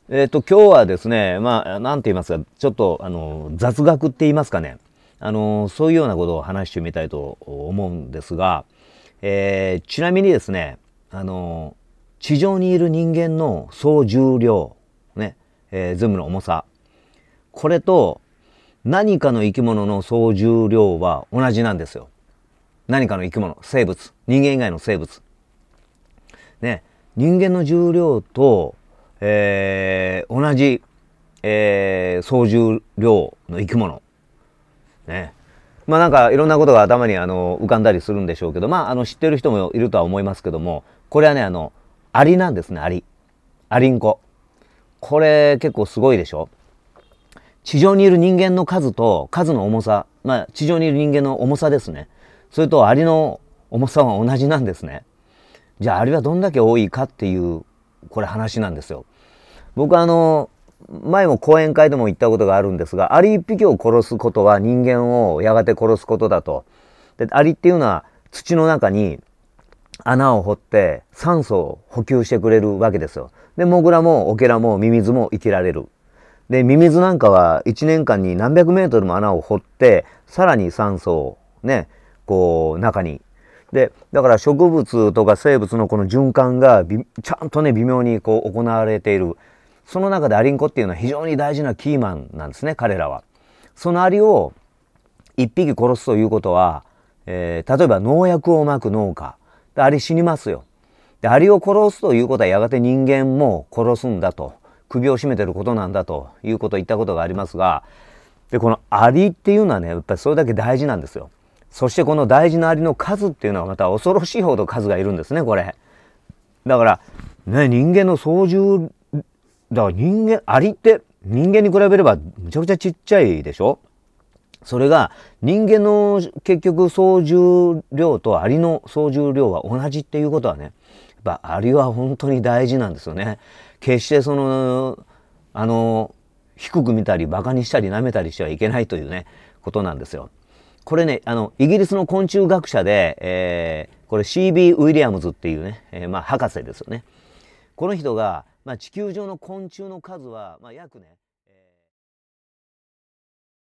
今日はですね、なんて言いますか、ちょっと、雑学って言いますかね。そういうようなことを話してみたいと思うんですが、ちなみにですね、地上にいる人間の総重量、ね、全部の重さ。これと、何かの生き物の総重量は同じなんですよ。何かの生き物、生物、人間以外の生物。ね、人間の重量と、同じ、総重量の生き物。ね。なんかいろんなことが頭に浮かんだりするんでしょうけど、知ってる人もいるとは思いますけども、これはね、アリなんですね、アリ。アリンコ。これ結構すごいでしょ。地上にいる人間の数と数の重さ、地上にいる人間の重さですね。それとアリの重さは同じなんですね。じゃあアリはどんだけ多いかっていう、これ話なんですよ。僕前も講演会でも言ったことがあるんですが、アリ一匹を殺すことは人間をやがて殺すことだと。で、アリっていうのは土の中に穴を掘って酸素を補給してくれるわけですよ。で、モグラもオケラもミミズも生きられる。で、ミミズなんかは1年間に何百メートルも穴を掘って、さらに酸素をね、こう中に。で、だから植物とか生物のこの循環がちゃんとね、微妙にこう行われている。その中でアリンコっていうのは非常に大事なキーマンなんですね、彼らは。そのアリを一匹殺すということは、例えば農薬をまく農家。でアリ死にますよ。で、アリを殺すということはやがて人間も殺すんだと。首を絞めてることなんだということを言ったことがありますが、で、このアリっていうのはね、やっぱりそれだけ大事なんですよ。そしてこの大事なアリの数っていうのはまた恐ろしいほど数がいるんですね、これ。だから、ね、人間の総重、だからアリって人間に比べればむちゃくちゃちっちゃいでしょ。それが人間の結局総重量とアリの総重量は同じっていうことはね、やっぱアリは本当に大事なんですよね。決して低く見たりバカにしたり舐めたりしてはいけないというね、ことなんですよ。これね、イギリスの昆虫学者で、これ C.B. ウィリアムズっていうね、博士ですよね。この人が、地球上の昆虫の数は、約ね、